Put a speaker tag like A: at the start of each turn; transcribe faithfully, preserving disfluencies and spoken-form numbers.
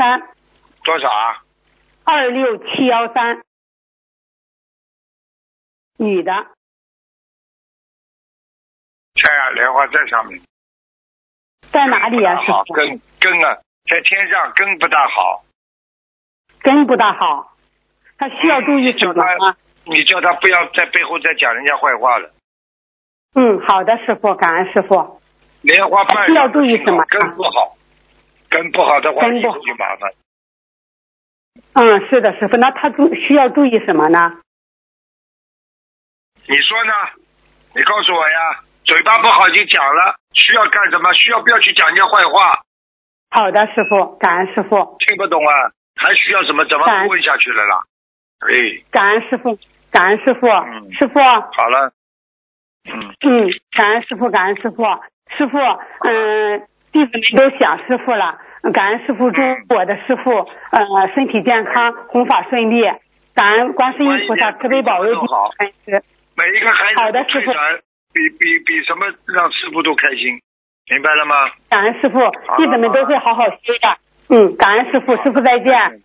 A: 三。
B: 多少啊？
A: 二六七幺三。女的。
B: 在啊，莲花在上面。
A: 在哪里啊？
B: 好，根根啊，在天上，根不大好。
A: 根不大好，他需要注意什么吗？
B: 你叫他不要在背后再讲人家坏话了。
A: 嗯，好的，师傅，感恩师傅。
B: 莲花瓣
A: 需要注意什么？
B: 根不好，根不好的话，以后就麻烦。
A: 嗯，是的，师傅，那他注需要注意什么呢？
B: 你说呢？你告诉我呀。嘴巴不好已经讲了，需要干什么？需要不要去讲人家坏话？
A: 好的，师傅，感恩师傅。
B: 听不懂啊？还需要什么？怎么不问下去了啦？哎，
A: 感恩师傅，感恩师傅，
B: 嗯、
A: 师傅。
B: 好了。嗯
A: 嗯，感恩师傅，感恩师傅，师傅，嗯，弟子们都想师傅了，感恩师傅，祝我的师傅呃身体健康，弘法顺利，感恩观世音菩萨慈悲保佑弟子。
B: 每一个孩子
A: 好的，师傅。
B: 比比比什么让师傅都开心，明白了吗？
A: 感恩师傅，弟子们都会好好修的。嗯，感恩师傅，师傅再见。